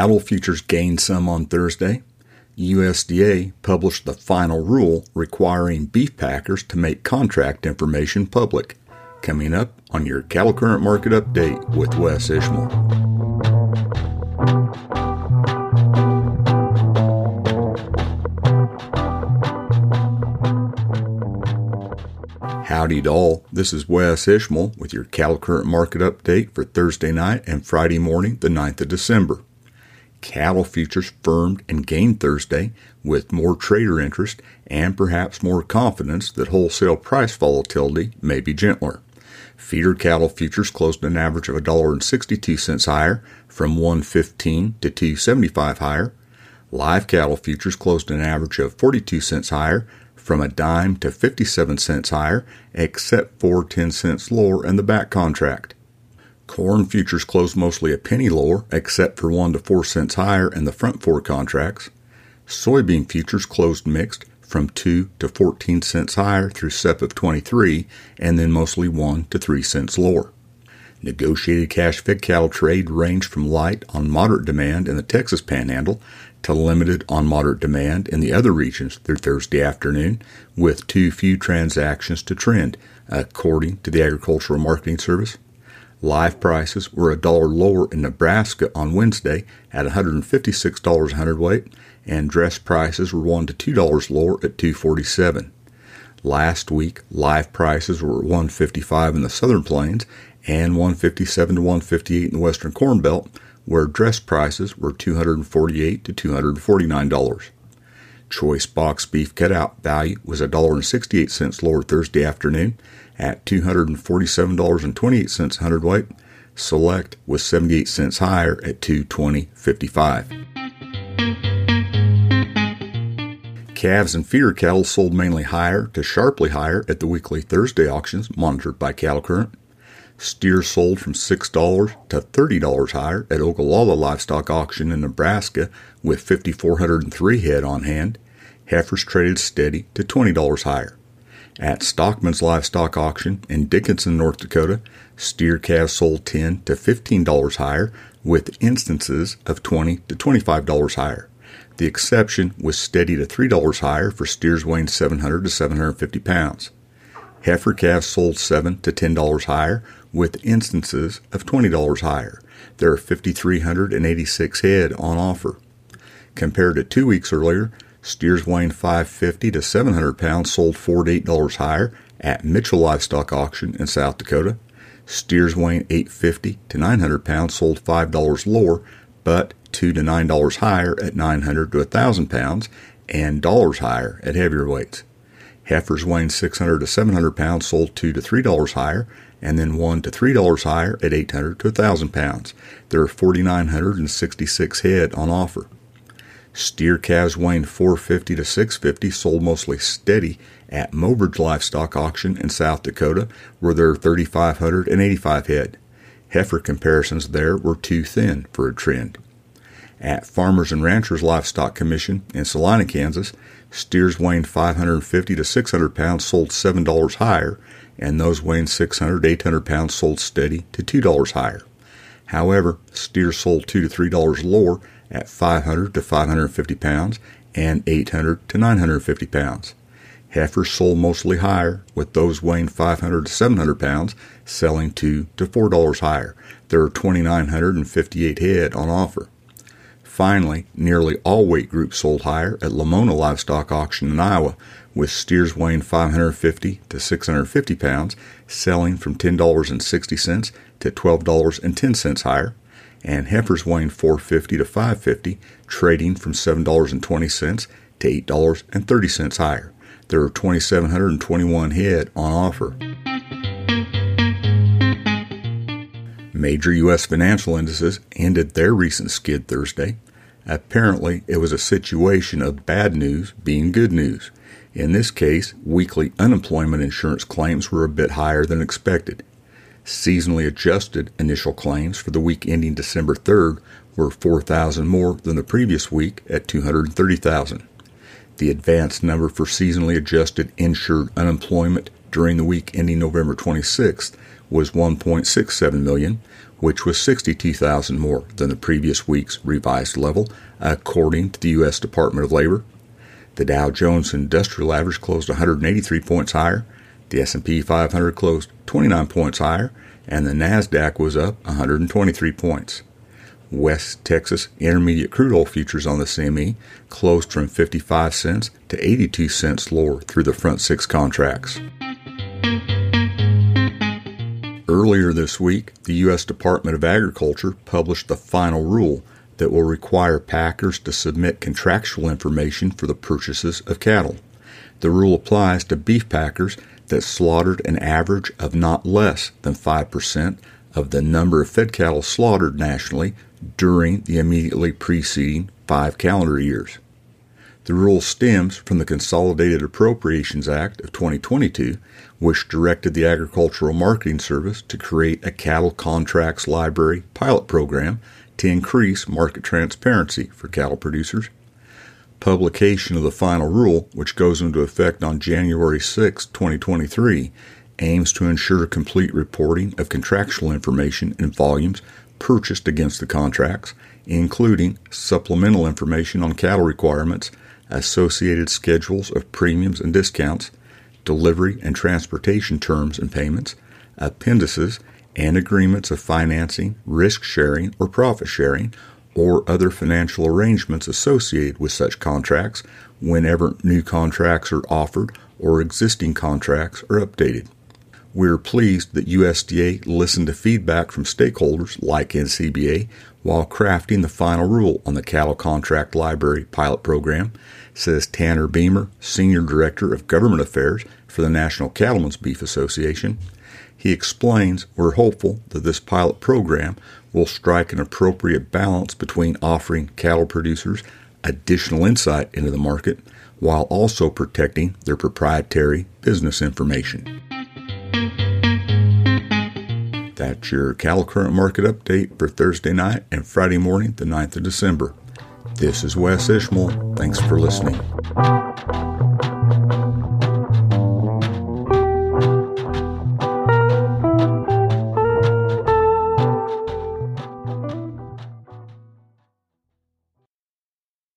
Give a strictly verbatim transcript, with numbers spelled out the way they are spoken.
Cattle futures gained some on Thursday. U S D A published the final rule requiring beef packers to make contract information public. Coming up on your Cattle Current Market Update with Wes Ishmael. Howdy to all, this is Wes Ishmael with your Cattle Current Market Update for Thursday night and Friday morning, the ninth of December. Cattle futures firmed and gained Thursday with more trader interest and perhaps more confidence that wholesale price volatility may be gentler. Feeder cattle futures closed an average of one dollar and sixty-two cents higher, from one fifteen to two seventy-five higher. Live cattle futures closed an average of forty-two cents higher, from a dime to fifty-seven cents higher, except for ten cents lower in the back contract. Corn futures closed mostly a penny lower, except for one to four cents higher in the front four contracts. Soybean futures closed mixed, from two to fourteen cents higher through S E P of twenty-three, and then mostly one to three cents lower. Negotiated cash-fed cattle trade ranged from light on moderate demand in the Texas Panhandle to limited on moderate demand in the other regions through Thursday afternoon, with too few transactions to trend, according to the Agricultural Marketing Service. Live prices were a dollar lower in Nebraska on Wednesday at one hundred fifty-six dollars a hundredweight, and dress prices were one to two dollars lower at two forty-seven. Last week, live prices were one fifty-five in the Southern Plains and one fifty-seven to one fifty-eight in the Western Corn Belt, where dress prices were two forty-eight to two forty-nine dollars. Choice box beef cutout value was one dollar and sixty-eight cents lower Thursday afternoon at two forty-seven dollars and twenty-eight cents a hundredweight. Select was seventy-eight cents higher at two twenty fifty-five. Calves and feeder cattle sold mainly higher to sharply higher at the weekly Thursday auctions monitored by Cattle Current. Steers sold from six dollars to thirty dollars higher at Ogallala Livestock Auction in Nebraska with five thousand four hundred three head on hand. Heifers traded steady to twenty dollars higher. At Stockman's Livestock Auction in Dickinson, North Dakota, steer calves sold ten to fifteen dollars higher with instances of twenty to twenty-five dollars higher. The exception was steady to three dollars higher for steers weighing seven hundred to seven hundred fifty pounds. Heifer calves sold seven to ten dollars higher with instances of twenty dollars higher. There are five thousand three hundred eighty-six head on offer. Compared to two weeks earlier, steers weighing five hundred fifty to seven hundred pounds sold four to eight dollars higher at Mitchell Livestock Auction in South Dakota. Steers weighing eight hundred fifty to nine hundred pounds sold five dollars lower, but two to nine dollars higher at nine hundred to one thousand pounds and dollars higher at heavier weights. Heifers weighing six hundred to seven hundred pounds sold two to three dollars higher, and then one to three dollars higher at eight hundred to one thousand pounds. There are four thousand nine hundred sixty-six head on offer. Steer calves weighing four hundred fifty to six hundred fifty sold mostly steady at Mobridge Livestock Auction in South Dakota, where there are three thousand five hundred eighty-five head. Heifer comparisons there were too thin for a trend. At Farmers and Ranchers Livestock Commission in Salina, Kansas, steers weighing five hundred fifty to six hundred pounds sold seven dollars higher, and those weighing six hundred to eight hundred pounds sold steady to two dollars higher. However, steers sold two to three dollars lower at five hundred to five hundred fifty pounds and eight hundred to nine hundred fifty pounds. Heifers sold mostly higher, with those weighing five hundred to seven hundred pounds selling two to four dollars higher. There are two thousand nine hundred fifty-eight head on offer. Finally, nearly all weight groups sold higher at Lamona Livestock Auction in Iowa, with steers weighing five hundred fifty to six hundred fifty pounds selling from ten dollars and sixty cents to twelve dollars and ten cents higher, and heifers weighing four hundred fifty to five hundred fifty trading from seven dollars and twenty cents to eight dollars and thirty cents higher. There are two thousand seven hundred twenty-one head on offer. Major U S financial indices ended their recent skid Thursday. Apparently, it was a situation of bad news being good news. In this case, weekly unemployment insurance claims were a bit higher than expected. Seasonally adjusted initial claims for the week ending December third were four thousand more than the previous week at two hundred thirty thousand. The advanced number for seasonally adjusted insured unemployment during the week ending November twenty-sixth was one point six seven million, which was sixty-two thousand more than the previous week's revised level, according to the U S Department of Labor. The Dow Jones Industrial Average closed one hundred eighty-three points higher, the S and P five hundred closed twenty-nine points higher, and the NASDAQ was up one hundred twenty-three points. West Texas Intermediate crude oil futures on the C M E closed from fifty-five cents to eighty-two cents lower through the front six contracts. Earlier this week, the U S Department of Agriculture published the final rule that will require packers to submit contractual information for the purchases of cattle. The rule applies to beef packers that slaughtered an average of not less than five percent of the number of fed cattle slaughtered nationally during the immediately preceding five calendar years. The rule stems from the Consolidated Appropriations Act of twenty twenty-two, which directed the Agricultural Marketing Service to create a cattle contracts library pilot program to increase market transparency for cattle producers. Publication of the final rule, which goes into effect on January sixth, twenty twenty-three, aims to ensure complete reporting of contractual information and volumes purchased against the contracts, including supplemental information on cattle requirements, associated schedules of premiums and discounts, delivery and transportation terms and payments, appendices, and agreements of financing, risk sharing, or profit sharing, or other financial arrangements associated with such contracts whenever new contracts are offered or existing contracts are updated. We are pleased that U S D A listened to feedback from stakeholders like N C B A while crafting the final rule on the Cattle Contract Library pilot program, says Tanner Beamer, Senior Director of Government Affairs for the National Cattlemen's Beef Association. He explains we're hopeful that this pilot program will strike an appropriate balance between offering cattle producers additional insight into the market while also protecting their proprietary business information. That's your Cattle Current Market Update for Thursday night and Friday morning, the ninth of December. This is Wes Ishmael. Thanks for listening.